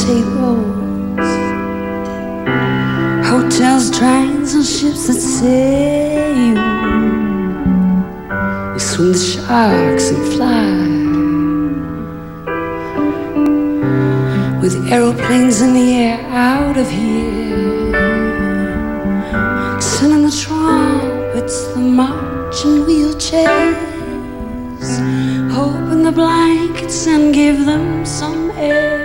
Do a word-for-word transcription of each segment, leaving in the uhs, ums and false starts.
tables, hotels, trains, and ships that sail. We swim with sharks and fly with aeroplanes in the air out of here, singing the trumpets, the marching wheelchairs, open the blankets and give them some air.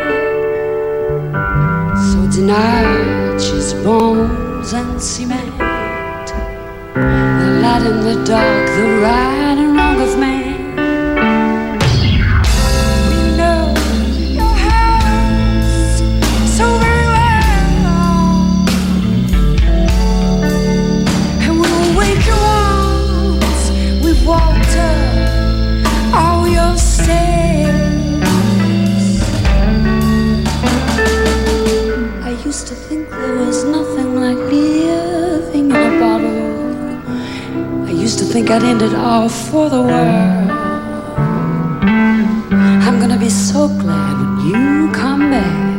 So tonight she's bones and cement, the light in the dark, the right and wrong of man. Used to think there was nothing like living in a bottle. I used to think I'd end it all for the world. I'm gonna be so glad when you come back.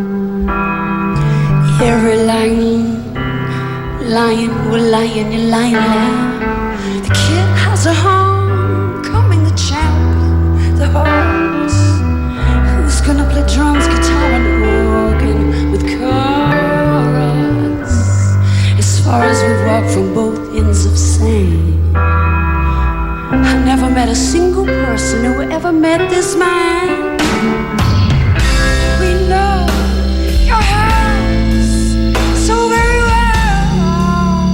Every lion, lion, we're lying, you're lying lamb. The kid has a home, coming the champion, the horse. Who's gonna play drums, guitar, and organ with chorus? As far as we've walked from both ends of sand, I never met a single person who ever met this man. We know your house so very well.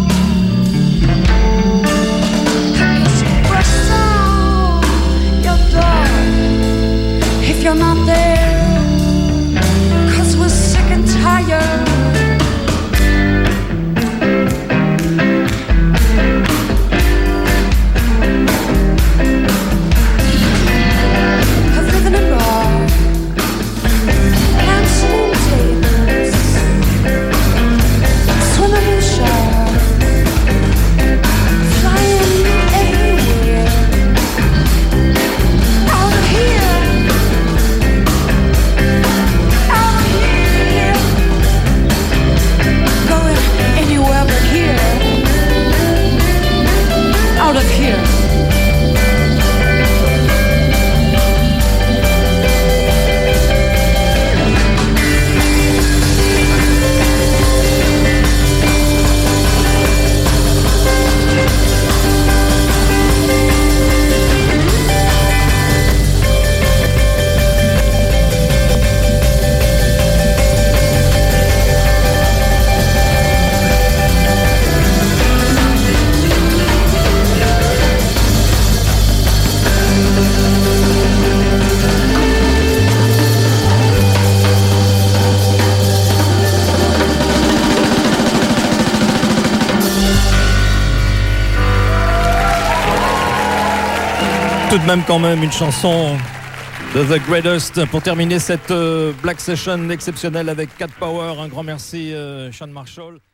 Just brush down your door if you're not there, 'cause we're sick and tired of living in bars and saloon tables, swimming in sharks, flying anywhere out of here. Anywhere but here, out of here. Tout de même quand même une chanson de The Greatest pour terminer cette Black Session exceptionnelle avec Cat Power. Un grand merci euh, Sean Marshall.